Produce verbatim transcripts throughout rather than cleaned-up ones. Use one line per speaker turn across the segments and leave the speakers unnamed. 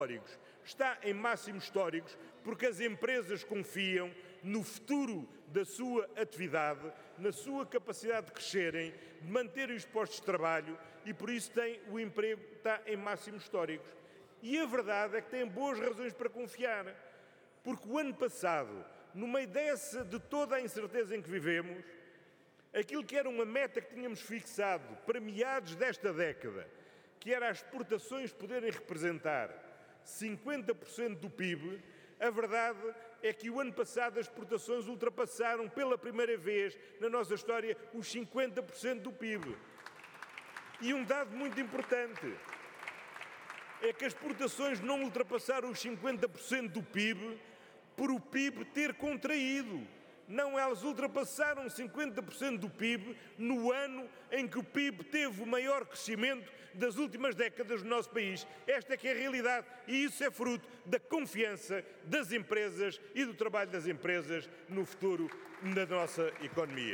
históricos. Está em máximos históricos porque as empresas confiam no futuro da sua atividade, na sua capacidade de crescerem, de manterem os postos de trabalho e por isso tem, o emprego está em máximos históricos. E a verdade é que têm boas razões para confiar, porque o ano passado, no meio dessa, de toda a incerteza em que vivemos, aquilo que era uma meta que tínhamos fixado para meados desta década, que era as exportações poderem representar cinquenta por cento do P I B, a verdade é que o ano passado as exportações ultrapassaram pela primeira vez na nossa história os cinquenta por cento do P I B. E um dado muito importante é que as exportações não ultrapassaram os cinquenta por cento do P I B por o P I B ter contraído. Não, elas ultrapassaram cinquenta por cento do P I B no ano em que o P I B teve o maior crescimento das últimas décadas no nosso país. Esta é que é a realidade e isso é fruto da confiança das empresas e do trabalho das empresas no futuro da nossa economia.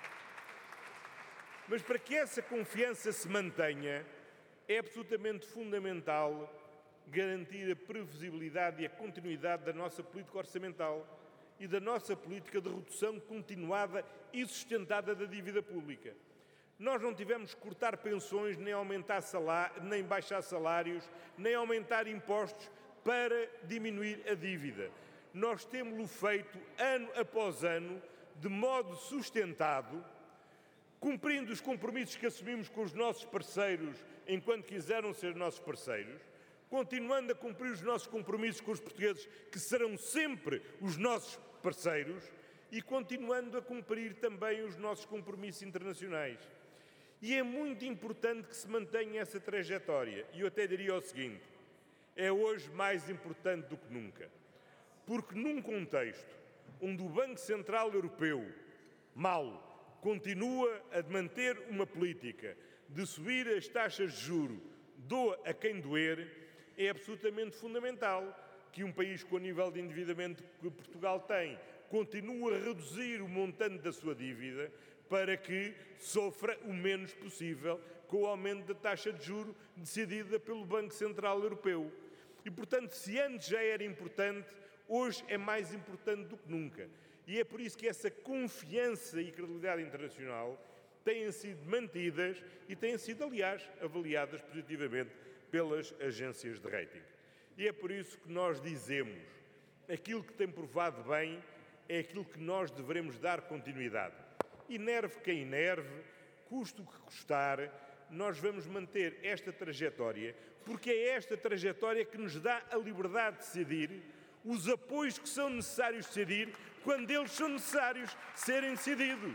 Mas para que essa confiança se mantenha, é absolutamente fundamental garantir a previsibilidade e a continuidade da nossa política orçamental e da nossa política de redução continuada e sustentada da dívida pública. Nós não tivemos que cortar pensões, nem aumentar salários, nem baixar salários, nem aumentar impostos para diminuir a dívida. Nós temos-lo feito ano após ano, de modo sustentado, cumprindo os compromissos que assumimos com os nossos parceiros enquanto quiseram ser nossos parceiros, continuando a cumprir os nossos compromissos com os portugueses, que serão sempre os nossos parceiros, e continuando a cumprir também os nossos compromissos internacionais. E é muito importante que se mantenha essa trajetória. E eu até diria o seguinte, é hoje mais importante do que nunca. Porque num contexto onde o Banco Central Europeu, mal, continua a manter uma política de subir as taxas de juros, doa a quem doer, é absolutamente fundamental que um país com o nível de endividamento que Portugal tem continue a reduzir o montante da sua dívida para que sofra o menos possível com o aumento da taxa de juros decidida pelo Banco Central Europeu. E, portanto, se antes já era importante, hoje é mais importante do que nunca. E é por isso que essa confiança e credibilidade internacional têm sido mantidas e têm sido, aliás, avaliadas positivamente pelas agências de rating. E é por isso que nós dizemos, aquilo que tem provado bem é aquilo que nós devemos dar continuidade. Inerve quem inerve, custe o que custar, nós vamos manter esta trajetória, porque é esta trajetória que nos dá a liberdade de decidir, os apoios que são necessários decidir, quando eles são necessários serem decididos.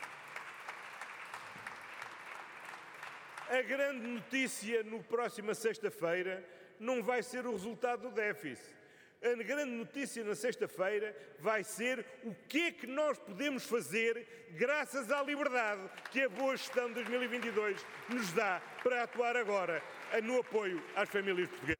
A grande notícia no próxima sexta-feira não vai ser o resultado do déficit. A grande notícia na sexta-feira vai ser o que é que nós podemos fazer graças à liberdade que a boa gestão de dois mil e vinte e dois nos dá para atuar agora no apoio às famílias portuguesas.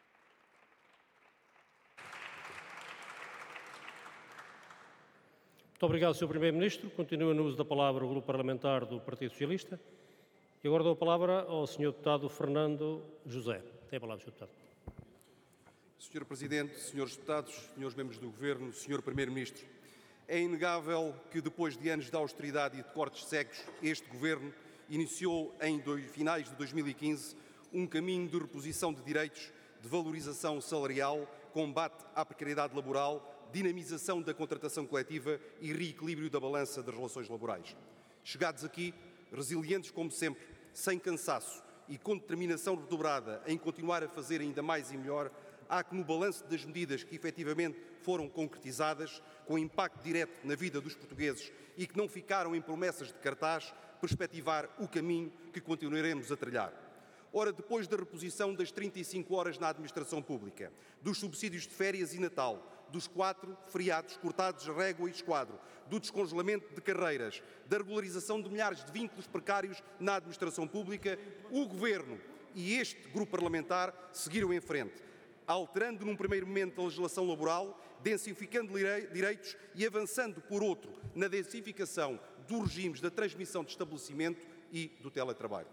Muito obrigado, senhor Primeiro-Ministro. Continua no uso da palavra o Grupo Parlamentar do Partido Socialista. E agora dou a palavra ao senhor Deputado Fernando José. Tem a palavra, senhor Deputado.
senhor Presidente, senhores Deputados, senhores Membros do Governo, senhor Primeiro-Ministro, é inegável que depois de anos de austeridade e de cortes cegos, este Governo iniciou em dois, finais de dois mil e quinze um caminho de reposição de direitos, de valorização salarial, combate à precariedade laboral, dinamização da contratação coletiva e reequilíbrio da balança das relações laborais. Chegados aqui, resilientes como sempre, sem cansaço e com determinação redobrada em continuar a fazer ainda mais e melhor, há que no balanço das medidas que efetivamente foram concretizadas, com impacto direto na vida dos portugueses e que não ficaram em promessas de cartaz, perspectivar o caminho que continuaremos a trilhar. Ora, depois da reposição das trinta e cinco horas na administração pública, dos subsídios de férias e Natal, dos quatro feriados cortados régua e esquadro, do descongelamento de carreiras, da regularização de milhares de vínculos precários na administração pública, o Governo e este grupo parlamentar seguiram em frente, alterando num primeiro momento a legislação laboral, densificando direitos e avançando, por outro, na densificação dos regimes da transmissão de estabelecimento e do teletrabalho.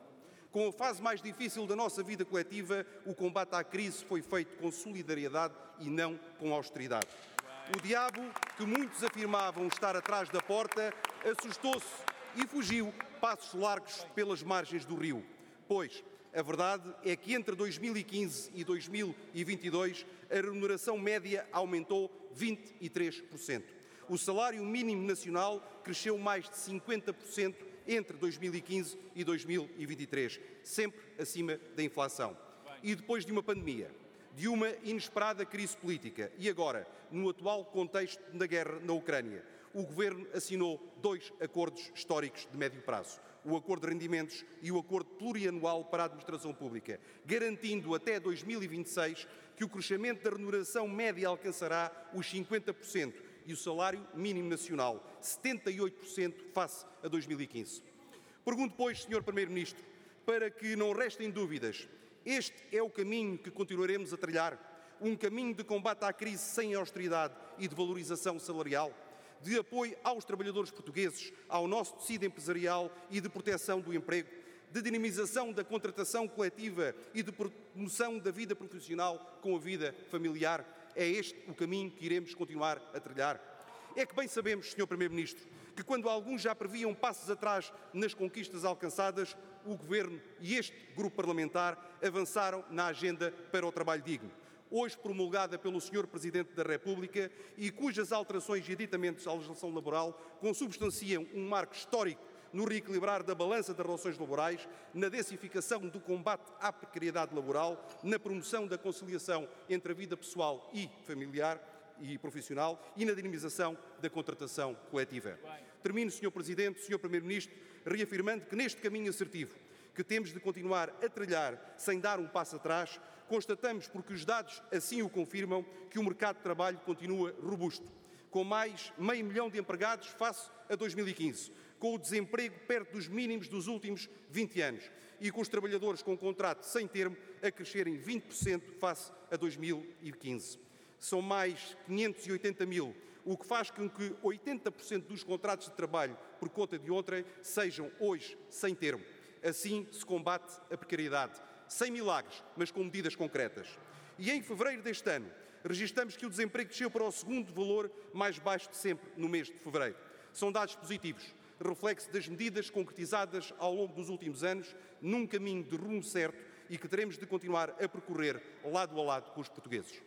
Com a fase mais difícil da nossa vida coletiva, o combate à crise foi feito com solidariedade e não com austeridade. O diabo, que muitos afirmavam estar atrás da porta, assustou-se e fugiu passos largos pelas margens do rio. Pois, a verdade é que entre dois mil e quinze e dois mil e vinte e dois a remuneração média aumentou vinte e três por cento. O salário mínimo nacional cresceu mais de cinquenta por cento entre dois mil e quinze e dois mil e vinte e três, sempre acima da inflação. E depois de uma pandemia, de uma inesperada crise política e agora, no atual contexto da guerra na Ucrânia, o Governo assinou dois acordos históricos de médio prazo. O Acordo de Rendimentos e o Acordo Plurianual para a Administração Pública, garantindo até dois mil e vinte e seis que o crescimento da remuneração média alcançará os cinquenta por cento e o salário mínimo nacional, setenta e oito por cento face a dois mil e quinze. Pergunto, pois, senhor Primeiro-Ministro, para que não restem dúvidas, este é o caminho que continuaremos a trilhar? Um caminho de combate à crise sem austeridade e de valorização salarial? De apoio aos trabalhadores portugueses, ao nosso tecido empresarial e de proteção do emprego, de dinamização da contratação coletiva e de promoção da vida profissional com a vida familiar? É este o caminho que iremos continuar a trilhar? É que bem sabemos, senhor Primeiro-Ministro, que quando alguns já previam passos atrás nas conquistas alcançadas, o Governo e este grupo parlamentar avançaram na agenda para o trabalho digno, hoje promulgada pelo senhor Presidente da República e cujas alterações e aditamentos à legislação laboral consubstanciam um marco histórico no reequilibrar da balança das relações laborais, na densificação do combate à precariedade laboral, na promoção da conciliação entre a vida pessoal e familiar e profissional e na dinamização da contratação coletiva. Termino, senhor Presidente, senhor Primeiro-Ministro, reafirmando que neste caminho assertivo, que temos de continuar a trilhar sem dar um passo atrás, constatamos, porque os dados assim o confirmam, que o mercado de trabalho continua robusto, com mais meio milhão de empregados face a dois mil e quinze, com o desemprego perto dos mínimos dos últimos vinte anos e com os trabalhadores com contrato sem termo a crescerem vinte por cento face a dois mil e quinze. São mais quinhentos e oitenta mil, o que faz com que oitenta por cento dos contratos de trabalho por conta de outrem sejam hoje sem termo. Assim se combate a precariedade, sem milagres, mas com medidas concretas. E em fevereiro deste ano, registramos que o desemprego desceu para o segundo valor mais baixo de sempre no mês de fevereiro. São dados positivos, reflexo das medidas concretizadas ao longo dos últimos anos, num caminho de rumo certo e que teremos de continuar a percorrer lado a lado com os portugueses.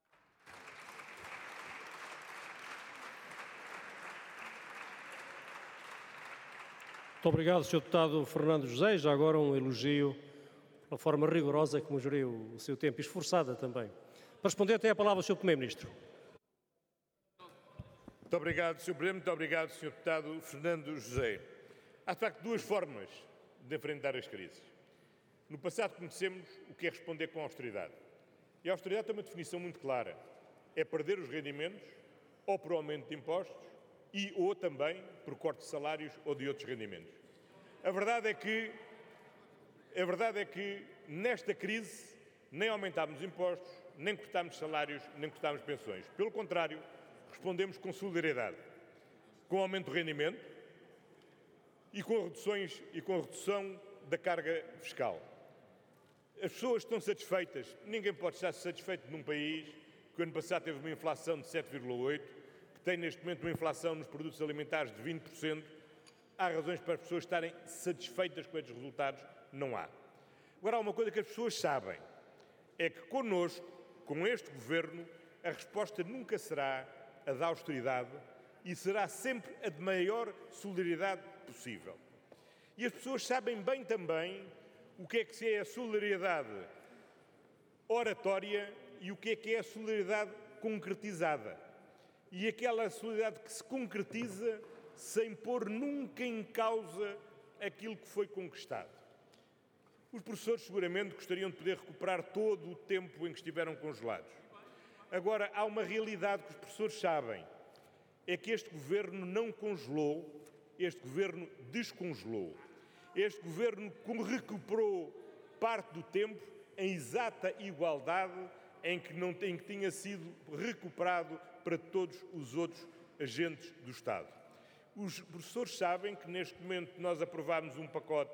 Muito obrigado, senhor Deputado Fernando José. Já agora um elogio pela forma rigorosa como geriu o seu tempo, esforçada também. Para responder, tem a palavra o senhor Primeiro-Ministro.
Muito obrigado, senhor Presidente. Muito obrigado, senhor Deputado Fernando José. Há, de facto, duas formas de enfrentar as crises. No passado conhecemos o que é responder com austeridade. E a austeridade tem uma definição muito clara. É perder os rendimentos ou por aumento de impostos e ou também por corte de salários ou de outros rendimentos. A verdade é que, a verdade é que nesta crise nem aumentámos impostos, nem cortámos salários, nem cortámos pensões. Pelo contrário, respondemos com solidariedade, com aumento de rendimento e com reduções e com a redução da carga fiscal. As pessoas estão satisfeitas. Ninguém pode estar satisfeito num país que o ano passado teve uma inflação de sete vírgula oito por cento, que tem neste momento uma inflação nos produtos alimentares de vinte por cento. Há razões para as pessoas estarem satisfeitas com estes resultados? Não há. Agora, há uma coisa que as pessoas sabem, é que connosco, com este Governo, a resposta nunca será a da austeridade e será sempre a de maior solidariedade possível. E as pessoas sabem bem também o que é que é a solidariedade oratória e o que é que é a solidariedade concretizada. E aquela solidariedade que se concretiza sem pôr nunca em causa aquilo que foi conquistado. Os professores seguramente gostariam de poder recuperar todo o tempo em que estiveram congelados. Agora, há uma realidade que os professores sabem, é que este Governo não congelou, este Governo descongelou. Este Governo recuperou parte do tempo em exata igualdade em que, não, em que tinha sido recuperado para todos os outros agentes do Estado. Os professores sabem que neste momento nós aprovámos um pacote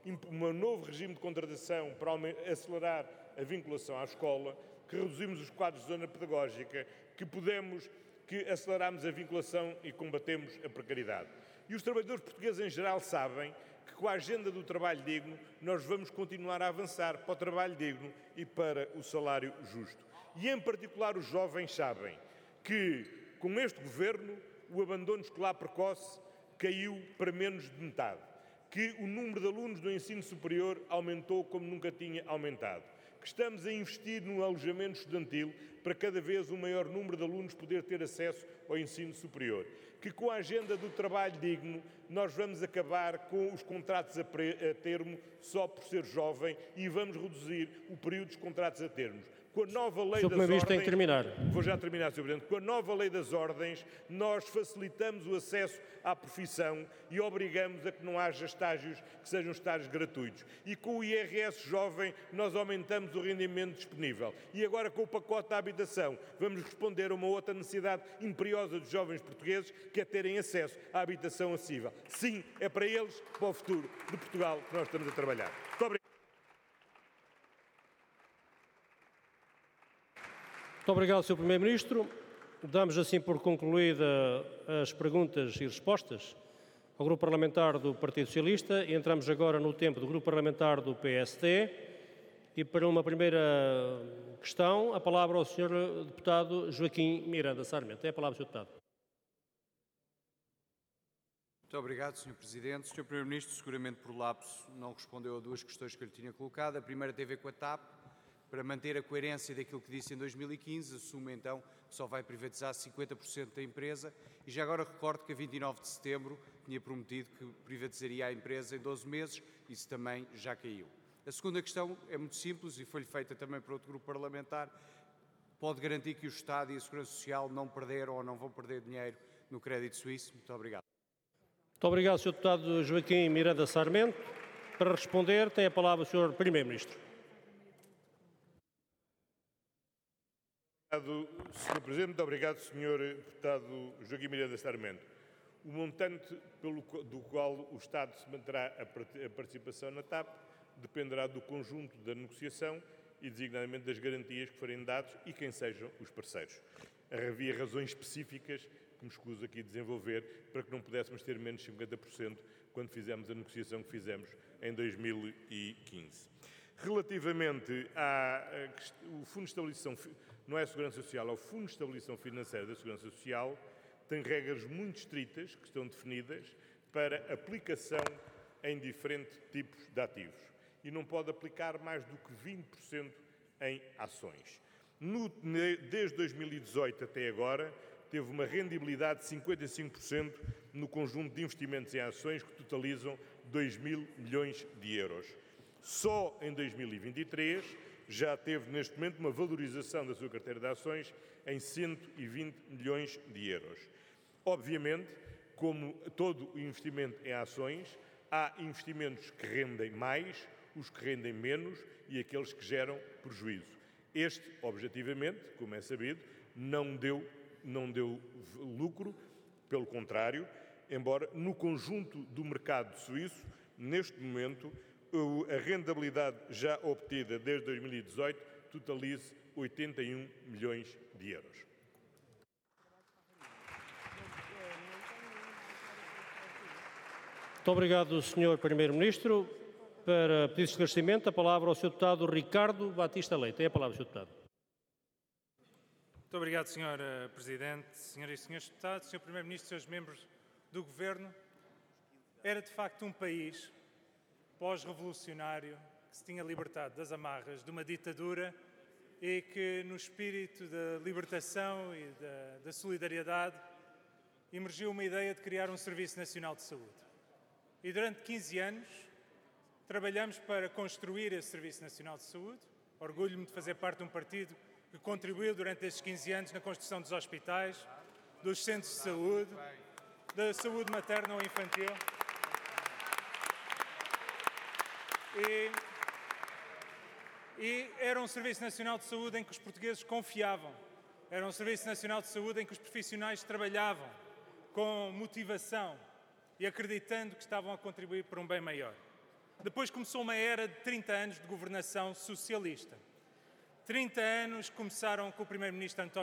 um novo regime de contratação para acelerar a vinculação à escola, que reduzimos os quadros de zona pedagógica, que podemos, que aceleramos a vinculação e combatemos a precariedade. E os trabalhadores portugueses em geral sabem que com a agenda do trabalho digno nós vamos continuar a avançar para o trabalho digno e para o salário justo. E em particular os jovens sabem que com este governo o abandono escolar precoce caiu para menos de metade, que o número de alunos do ensino superior aumentou como nunca tinha aumentado, que estamos a investir no alojamento estudantil para cada vez um maior número de alunos poder ter acesso ao ensino superior, que com a agenda do trabalho digno nós vamos acabar com os contratos a, a termo só por ser jovem e vamos reduzir o período dos contratos a termos. Com a nova lei das ordens,
tem que terminar.
Vou já terminar, senhor Presidente. Com a nova lei das ordens, nós facilitamos o acesso à profissão e obrigamos a que não haja estágios que sejam estágios gratuitos. E com o I R S jovem, nós aumentamos o rendimento disponível. E agora, com o pacote da habitação, vamos responder a uma outra necessidade imperiosa dos jovens portugueses, que é terem acesso à habitação acessível. Sim, é para eles, para o futuro de Portugal, que nós estamos a trabalhar. Muito obrigado.
Muito obrigado, senhor Primeiro-Ministro. Damos assim por concluída as perguntas e respostas ao Grupo Parlamentar do Partido Socialista e entramos agora no tempo do Grupo Parlamentar do P S D. E para uma primeira questão, a palavra ao senhor Deputado Joaquim Miranda Sarmento. Tem a palavra, senhor Deputado.
Muito obrigado, senhor Presidente. senhor Primeiro-Ministro, seguramente por lapso, não respondeu a duas questões que eu lhe tinha colocado. A primeira tem a ver com a T A P. Para manter a coerência daquilo que disse em dois mil e quinze, assume então que só vai privatizar cinquenta por cento da empresa e já agora recordo que a vinte e nove de setembro tinha prometido que privatizaria a empresa em doze meses, isso também já caiu. A segunda questão é muito simples e foi-lhe feita também por outro grupo parlamentar. Pode garantir que o Estado e a Segurança Social não perderam ou não vão perder dinheiro no crédito suíço? Muito obrigado.
Muito obrigado, senhor Deputado Joaquim Miranda Sarmento. Para responder, tem a palavra o senhor Primeiro-Ministro.
senhor Presidente, muito obrigado, senhor Deputado Joaquim Miranda Sarmento. O montante pelo, do qual o Estado se manterá a participação na T A P dependerá do conjunto da negociação e, designadamente, das garantias que forem dados e quem sejam os parceiros. Havia razões específicas que me escuso aqui desenvolver para que não pudéssemos ter menos de cinquenta por cento quando fizemos a negociação que fizemos em dois mil e quinze. Relativamente ao Fundo de Estabilização, não é a Segurança Social, é o Fundo de Estabilização Financeira da Segurança Social, tem regras muito estritas que estão definidas para aplicação em diferentes tipos de ativos e não pode aplicar mais do que vinte por cento em ações. No, desde dois mil e dezoito até agora, teve uma rendibilidade de cinquenta e cinco por cento no conjunto de investimentos em ações que totalizam dois mil milhões de euros. Só em dois mil e vinte e três já teve neste momento uma valorização da sua carteira de ações em cento e vinte milhões de euros. Obviamente, como todo o investimento em ações, há investimentos que rendem mais, os que rendem menos e aqueles que geram prejuízo. Este, objetivamente, como é sabido, não deu, não deu lucro, pelo contrário, embora no conjunto do mercado suíço, neste momento, a rentabilidade já obtida desde dois mil e dezoito totaliza oitenta e um milhões de euros.
Muito obrigado, senhor Primeiro-Ministro. Para pedir esclarecimento, a palavra ao senhor Deputado Ricardo Batista Leite. Tem a palavra, senhor Deputado.
Muito obrigado, senhor Presidente, senhoras e senhores deputados, senhor Primeiro-Ministro, senhores membros do Governo. Era de facto um país pós-revolucionário que se tinha libertado das amarras de uma ditadura e que, no espírito da libertação e da, da solidariedade, emergiu uma ideia de criar um Serviço Nacional de Saúde. E durante quinze anos trabalhamos para construir esse Serviço Nacional de Saúde. Orgulho-me de fazer parte de um partido que contribuiu durante estes quinze anos na construção dos hospitais, dos centros de saúde, da saúde materna ou infantil. E, e era um Serviço Nacional de Saúde em que os portugueses confiavam. Era um Serviço Nacional de Saúde em que os profissionais trabalhavam com motivação e acreditando que estavam a contribuir para um bem maior. Depois começou uma era de trinta anos de governação socialista. trinta anos começaram com o primeiro-ministro António